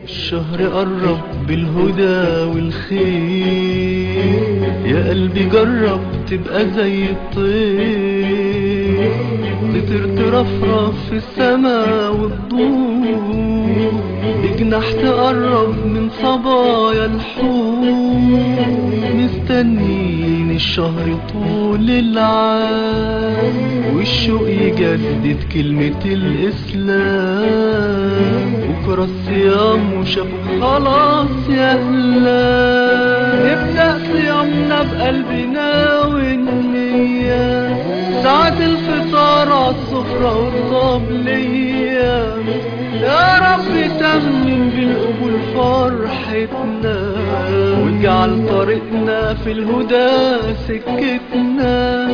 الشهر قرب بالهدى والخير، يا قلبي جرب تبقى زي الطير، تطير ترفرف في السما وتدور، بجناح تقرب من صبايا الحور، مستنين الشهر طول العام، والشوق يجدد كلمة الإسلام، بكرة الصيام وشافوا خلاص يا أهلا، نبدأ صيامنا بقلبنا والنية، ساعة الفطار عالسفرة والطبلية، يا رب تمن بالقبول فرحتنا، واجعل طريقنا في الهدى سكتنا.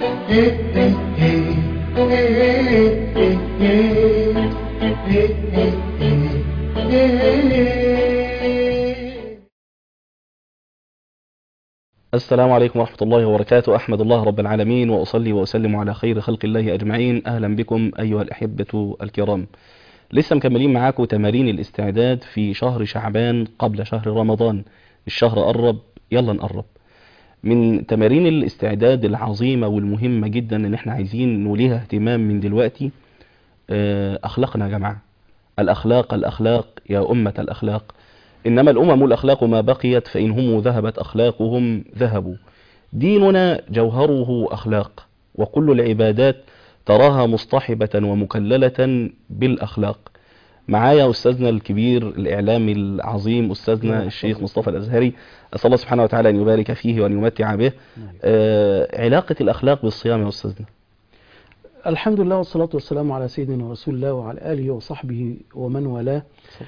السلام عليكم ورحمة الله وبركاته. أحمد الله رب العالمين وأصلي وأسلم على خير خلق الله أجمعين. أهلا بكم أيها الأحبة الكرام. لسه مكملين معاكم تمارين الاستعداد في شهر شعبان قبل شهر رمضان. الشهر قرب، يلا نقرب. من تمارين الاستعداد العظيمة والمهمة جدا ان احنا عايزين نوليها اهتمام من دلوقتي أخلاقنا يا جماعة. الأخلاق يا أمة الأخلاق، إنما الأمم الأخلاق ما بقيت، فإن هم ذهبت أخلاقهم ذهبوا. ديننا جوهره أخلاق، وكل العبادات تراها مصطحبة ومكللة بالأخلاق. معايا أستاذنا الكبير الإعلامي العظيم أستاذنا الشيخ مصطفى الأزهري، أسأل الله سبحانه وتعالى أن يبارك فيه وأن يمتع به. علاقة الأخلاق بالصيام يا أستاذنا. الحمد لله والصلاة والسلام على سيدنا رسول الله وعلى آله وصحبه ومن والاه.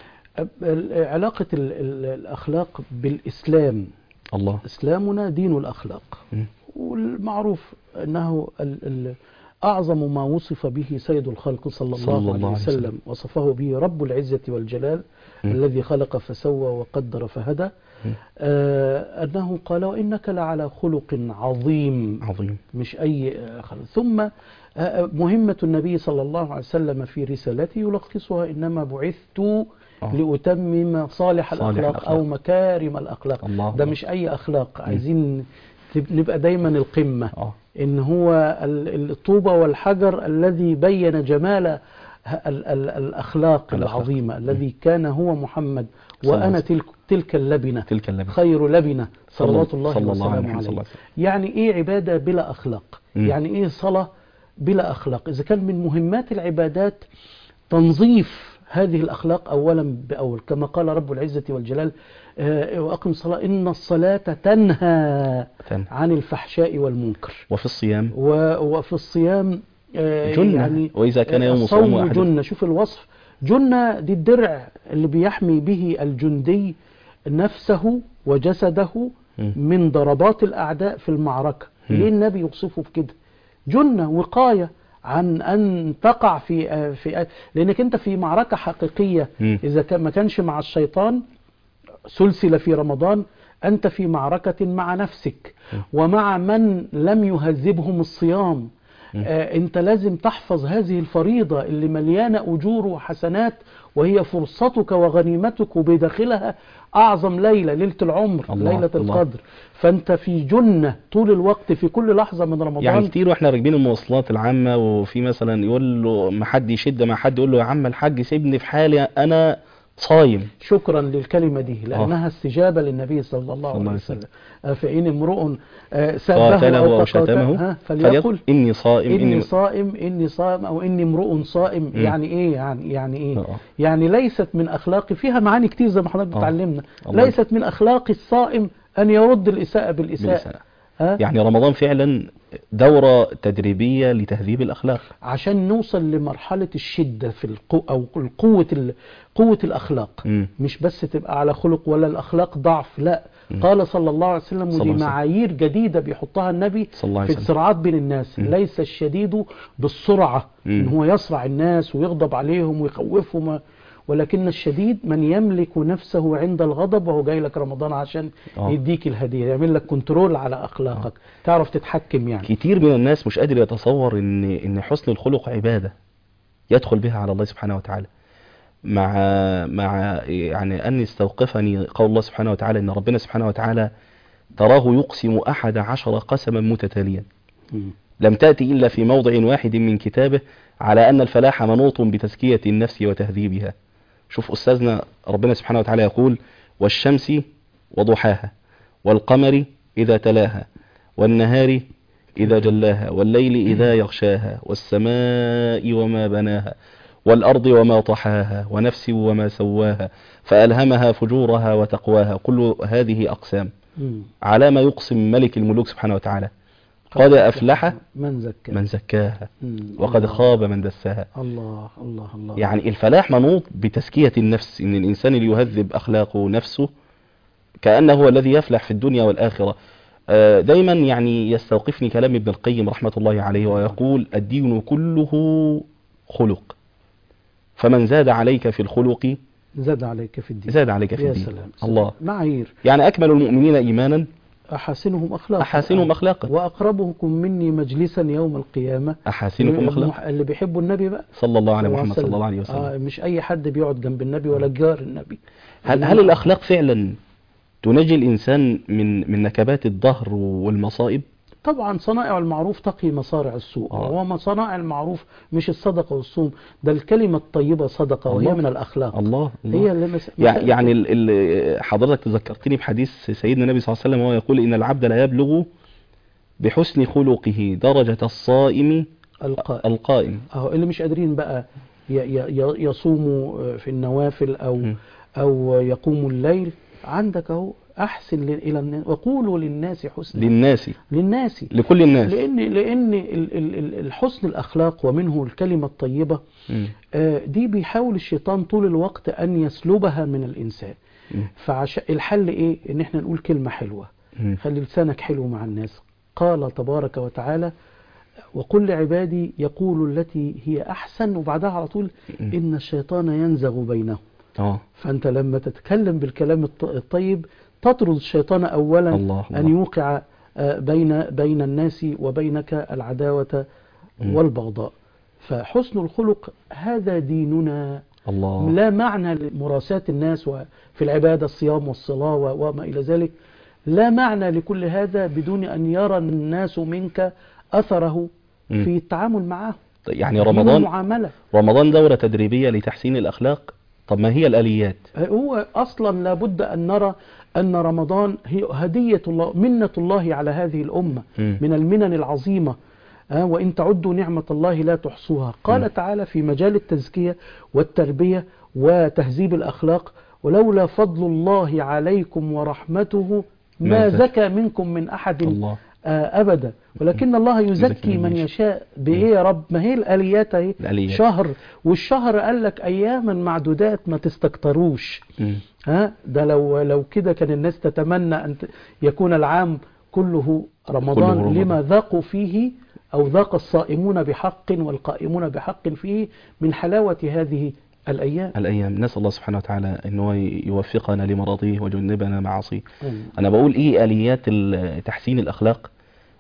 علاقة الأخلاق بالإسلام. الله. إسلامنا دين الأخلاق، والمعروف أنه أعظم ما وصف به سيد الخلق صلى الله عليه وسلم، وصفه به رب العزة والجلال الذي خلق فسوى وقدر فهدى، أنه قال وإنك لعلى خلق عظيم. مش أي خلق. ثم مهمة النبي صلى الله عليه وسلم في رسالته يلخصها إنما بعثت لأتمم صالح الأخلاق أو مكارم الأخلاق. ده مش أي أخلاق، عايزين نبقى دايما القمة. إن هو الطوبة والحجر الذي بين جمال الأخلاق العظيمة، الذي كان هو محمد وأنا تلك اللبنة خير لبنة صلوات الله وسلامه عليه. يعني إيه عبادة بلا أخلاق؟ يعني إيه صلاة بلا أخلاق؟ إذا كان من مهمات العبادات تنظيف هذه الأخلاق أولا بأول، كما قال رب العزة والجلال وأقم الصلاة إن الصلاة تنهى عن الفحشاء والمنكر. وفي الصيام وفي الصيام جنة، يعني وإذا كان يوم صوم جنة. شوف الوصف، جنة دي الدرع اللي بيحمي به الجندي نفسه وجسده من ضربات الأعداء في المعركة. ليه النبي يوصفه بكده؟ جنة، وقاية عن أن تقع في لأنك أنت في معركة حقيقية. إذا ما كانش مع الشيطان سلسلة في رمضان، أنت في معركة مع نفسك ومع من لم يهذبهم الصيام. أنت لازم تحفظ هذه الفريضة اللي مليانة أجور وحسنات، وهي فرصتك وغنيمتك، وبداخلها أعظم ليلة العمر، ليلة القدر. فأنت في جنة طول الوقت في كل لحظة من رمضان. يعني كتير وإحنا راكبين المواصلات العامة، وفي مثلا يقول له ما حد يشد مع حد، يقول له يا عم الحاج سيبني في حالي أنا صايم. شكرا للكلمة دي، لأنها استجابة للنبي صلى الله عليه وسلم. فإن امرؤ سبه أو شتمه فليقل إني صائم أو إني امرؤ صائم. يعني إيه؟ يعني إيه؟ يعني ليست من أخلاقي، فيها معاني كتير زي ما حضرتك بتعلمنا. ليست من أخلاق الصائم أن يرد الإساءة بالإساءة. يعني رمضان فعلا دورة تدريبية لتهذيب الأخلاق، عشان نوصل لمرحلة الشدة في أو قوة الأخلاق. مش بس تبقى على خلق ولا الأخلاق ضعف، لا. قال صلى الله عليه وسلم، ودي معايير جديدة بيحطها النبي في الصراعات بين الناس. ليس الشديد بالسرعة إن هو يصرع الناس ويغضب عليهم ويخوفهم، ولكن الشديد من يملك نفسه عند الغضب، وهو جاي لك رمضان عشان يديك الهدية، يعمل لك كنترول على أخلاقك، تعرف تتحكم. يعني كتير من الناس مش قادر يتصور إن حسن الخلق عبادة يدخل بها على الله سبحانه وتعالى. مع يعني أن استوقفني قول الله سبحانه وتعالى إن ربنا سبحانه وتعالى تراه يقسم 11 قسما متتاليا لم تأتي إلا في موضع واحد من كتابه على أن الفلاح منوط بتزكية النفس وتهذيبها. شوف أستاذنا ربنا سبحانه وتعالى يقول والشمس وضحاها والقمر إذا تلاها والنهار إذا جلاها والليل إذا يغشاها والسماء وما بناها والأرض وما طحاها ونفس وما سواها فألهمها فجورها وتقواها. كل هذه أقسام على ما يقسم ملك الملوك سبحانه وتعالى قد أفلح من زكاها وقد خاب من دساها. الله الله الله. يعني الفلاح منوط بتزكية النفس، إن الإنسان اللي يهذب أخلاقه نفسه كأنه هو الذي يفلح في الدنيا والآخرة. دايما يعني يستوقفني كلام ابن القيم رحمة الله عليه ويقول الدين كله خلق، فمن زاد عليك في الخلق زاد عليك في الدين. زاد عليك في يا الدين. سلام. الله. معايير. يعني أكمل المؤمنين إيمانا أحاسنهم أخلاقا. أحاسنهم أخلاقا. وأقربكم مني مجلسا يوم القيامة أحاسنكم أخلاقا. اللي بيحبوا النبي بقى صلى الله على محمد صلى الله عليه وسلم. مش أي حد بيقعد جنب النبي ولا جار النبي. هل الأخلاق فعلا تنجي الإنسان من نكبات الدهر والمصائب؟ طبعا صنائع المعروف تقي مصارع السوء. وصنائع المعروف مش الصدقة والصوم، ده الكلمة الطيبة صدقة وهي من الأخلاق. الله. هي اللي يعني حضرتك تذكرتني بحديث سيدنا النبي صلى الله عليه وسلم وهو يقول إن العبد لا يبلغ بحسن خلقه درجة الصائم القائم. اللي مش قادرين بقى يصوموا في النوافل أو يقوموا الليل، عندك اهو أحسن إلى الناس وقولوا للناس حسنا. للناس لكل الناس. لأن الحسن الأخلاق ومنه الكلمة الطيبة دي بيحاول الشيطان طول الوقت أن يسلبها من الإنسان. فالحل إيه؟ إن احنا نقول كلمة حلوة، خلي لسانك حلو مع الناس. قال تبارك وتعالى وقل لعبادي يقولوا التي هي أحسن، وبعدها على طول إن الشيطان ينزغ بينهم. فأنت لما تتكلم بالكلام الطيب تطرد الشيطان أولا الله. أن يوقع بين الناس وبينك العداوة والبغضاء. فحسن الخلق هذا ديننا. الله. لا معنى لمراساة الناس وفي العبادة الصيام والصلاة وما إلى ذلك، لا معنى لكل هذا بدون أن يرى الناس منك أثره في التعامل معه. يعني رمضان دورة تدريبية لتحسين الأخلاق. طب ما هي الآليات؟ هو أصلا لابد أن نرى أن رمضان هي هدية الله، منة الله على هذه الأمة من المنن العظيمة. وإن تعدوا نعمة الله لا تحصوها. قال تعالى في مجال التزكية والتربية وتهذيب الأخلاق ولولا فضل الله عليكم ورحمته ما زكى منكم من أحد الله. أبدا ولكن الله يزكي من يشاء. بإيه يا رب؟ ما هي الآليات اهي. شهر، والشهر قال لك أياما معدودات، ما تستكتروش. ده لو كده كان الناس تتمنى أن يكون العام كله رمضان لما ذاقوا فيه أو ذاق الصائمون بحق والقائمون بحق فيه من حلاوة هذه الأيام. نسأل الله سبحانه وتعالى أنه يوفقنا لمراضيه وجنبنا معاصيه. أنا بقول إيه آليات تحسين الأخلاق؟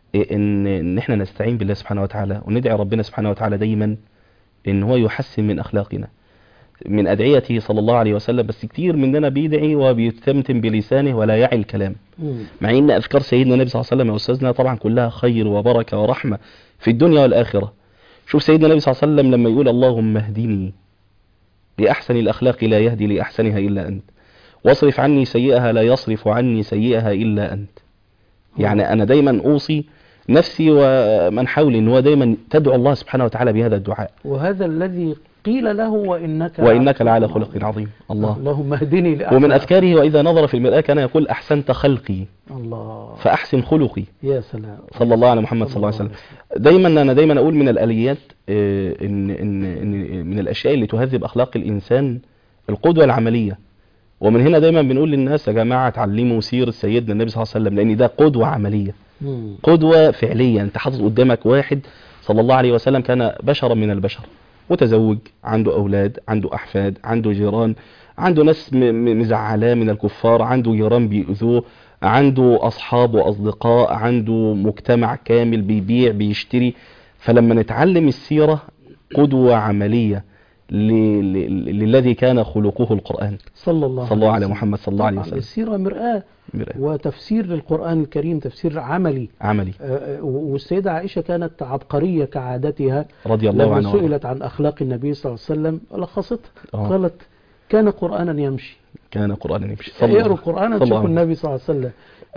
إن إحنا نستعين بالله سبحانه وتعالى وندعي ربنا سبحانه وتعالى دايما إن هو يحسن من أخلاقنا، من أدعيته صلى الله عليه وسلم. بس كتير مننا بيدعي وبيتمتم بلسانه ولا يعي الكلام، مع إن أذكار سيدنا النبي صلى الله عليه وسلم يا أستاذنا طبعا كلها خير وبركة ورحمة في الدنيا والآخرة. شوف سيدنا النبي صلى الله عليه وسلم لما يقول اللهم اهدني لأحسن الأخلاق لا يهدي لأحسنها إلا أنت، واصرف عني سيئها لا يصرف عني سيئها إلا أنت. يعني أنا دايما أوصي نفسي ومن حولي أنه دايما تدعو الله سبحانه وتعالى بهذا الدعاء. وهذا الذي قيل له وإنك لعلى خلق عظيم. اللهم اهدني لأحسن. ومن أذكاره وإذا نظر في المرآة كان يقول أحسنت خلقي الله فأحسن خلقي. يا سلام. صلى الله على محمد صلى الله عليه وسلم. أنا دايما أقول من الآليات إن من الأشياء اللي تهذب أخلاق الإنسان القدوة العملية. ومن هنا دايما بنقول للناس يا جماعة تعلموا سيرة سيدنا النبي صلى الله عليه وسلم، لأن ده قدوة عملية، قدوة فعلية. أنت حاطط قدامك واحد صلى الله عليه وسلم كان بشرا من البشر، متزوج، عنده أولاد، عنده أحفاد، عنده جيران، عنده ناس مزعلاه من الكفار، عنده جيران بيؤذوه، عنده أصحاب وأصدقاء، عنده مجتمع كامل بيبيع بيشتري. فلما نتعلم السيرة قدوة عملية للذي كان خلقه القرآن. صلى الله صلى الله على محمد صلى الله عليه وسلم. السيرة مرآة وتفسير للقرآن الكريم، تفسير عملي. والسيدة عائشة كانت عبقرية كعادتها رضي الله عنها. لما سئلت عن أخلاق النبي صلى الله عليه وسلم لخصتها قالت كان قرآنا يمشي. كان قرآنا يمشي. اقروا القرآن تشوفوا النبي صلى الله عليه وسلم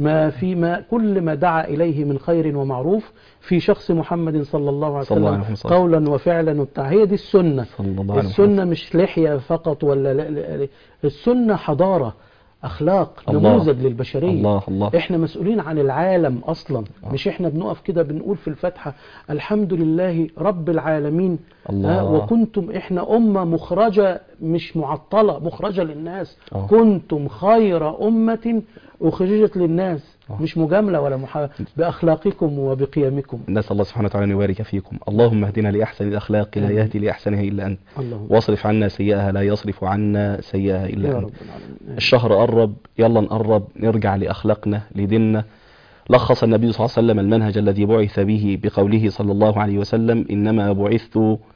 ما كل ما دعا إليه من خير ومعروف في شخص محمد صلى الله عليه وسلم قولا وفعلا هي دي السنة. السنة مش لحية فقط ولا السنة حضارة، أخلاق، نموذج للبشرية. الله. إحنا مسؤولين عن العالم أصلا. مش إحنا بنقف كده بنقول في الفاتحة الحمد لله رب العالمين وكنتم إحنا أمة مخرجة مش معطلة، مخرجة للناس. كنتم خير أمة أخرجت للناس، مش مجاملة ولا بأخلاقكم وبقيمكم. نسأل الله سبحانه وتعالى أن يبارك فيكم. اللهم اهدنا لأحسن الأخلاق لا يهدي لأحسنها إلا أنت، واصرف عنا سيئها لا يصرف عنا سيئها إلا أنت. الشهر قرب، يلا نقرب نرجع لأخلاقنا لديننا. لخص النبي صلى الله عليه وسلم المنهج الذي بعث به بقوله صلى الله عليه وسلم إنما بعثت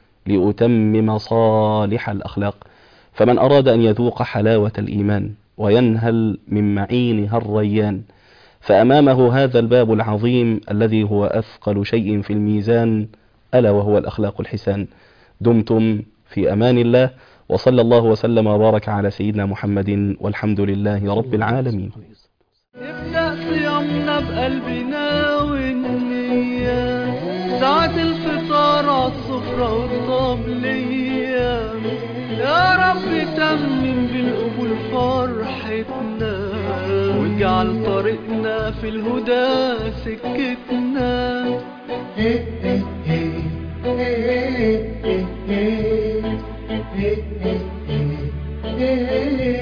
لأتمم صالح الأخلاق. فمن أراد أن يذوق حلاوة الإيمان وينهل من معينها الريان فأمامه هذا الباب العظيم الذي هو أثقل شيء في الميزان، ألا وهو الأخلاق الحسان. دمتم في أمان الله، وصلى الله وسلم وبارك على سيدنا محمد، والحمد لله رب العالمين. نبدأ صيامنا بقلبنا والنية، ساعة الفطار عالسفرة والطبلية، يا رب تمم بالقبول فرحتنا، واجعل طريقنا في الهدى سكتنا.